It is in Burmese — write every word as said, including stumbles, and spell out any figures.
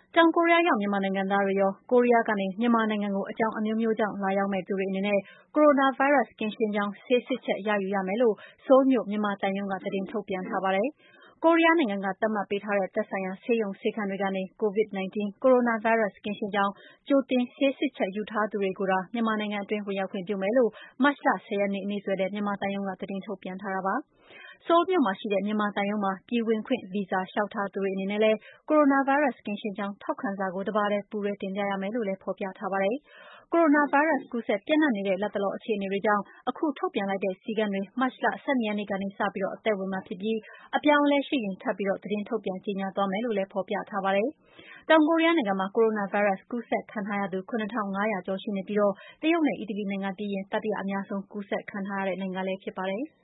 တောင်ကိုရီးယားရောက်မြန်မာနိုင်ငံသားတွေရော ကိုရီးယားကနေမြန်မာနိုင်ငံကိုအကြောင်းအမျိုးမျိုးကြောင့်လာရောက်မယ့်သူတွေအနေနဲ့ကိုရိုနာဗိုင်းရပ်စ်ကင်းရှင်းကြောင်းဆေးစစ်ချက်ရယူရမယ်လို့ဆိုးလ်မြို့မြန်မာသံရုံးကသတင်းထုတ်ပြန်ထားပါတယ်။ ကိုရီးယားနိုင်ငံကသတ်မှတ်ပေးထားတဲ့သက်ဆိုင်ရာဆေးရုံဆေးခန်းတွေကနေ ကိုဗစ် ၁၉ ကိုရိုနာဗိုင်းရပ်စ်ကင်းရှင်းကြောင်းကြိုတင်ဆေးစစ်ချက်ယူထားသူတွေကိုသာမြန်မာနိုင်ငံအတွင်းဝင်ရောက်ခွင့်ပြုမယ်လို့မတ်လ ၁၀ ရက်နေ့နေ့စွဲနဲ့မြန်မာသံရုံးကသတင်းထုတ်ပြန်ထားတာပါ။ ဆိုးလ်မြို့မှာရှိတဲ့မြန်မာသံရုံးမှာပြည်ဝင်ခွင့်ဗီဇာလျှောက်ထားသူတွေအနေနဲ့လည်းကိုရိုနာဗိုင်းရပ်စ်ကင်းရှင်းကြောင်းထောက်ခံစာကိုတပါတည်းပူးတွဲတင်ပြရမယ်လို့လည်းဖော်ပြထားပါတယ်။ ကိုရိုနာဗိုင်းရပ်စ်ကူးစက်ပျံ့နှံ့နေတဲ့လတ်တလောအခြေအနေတွေကြောင့်အခုထုတ်ပြန်လိုက်တဲ့စည်းကမ်းတွေမတ်လ ၁၂ ရက်နေ့ကနေစပြီးအသက်ဝင်မှာဖြစ်ပြီးအပြောင်းအလဲရှိရင်ထပ်ပြီးသတင်းထုတ်ပြန်ကြေညာသွားမယ်လို့လည်းဖော်ပြထားပါတယ်။ တောင်ကိုရီးယားနိုင်ငံမှာကိုရိုနာဗိုင်းရပ်စ်ကူးစက်ခံထားရသူ ၇ထောင့်၅ရာကျော်ရှိနေပြီးတရုတ်နဲ့အီတလီနိုင်ငံပြီးရင်တတိယအများဆုံးကူးစက်ခံထားရတဲ့နိုင်ငံလည်းဖြစ်ပါတယ်။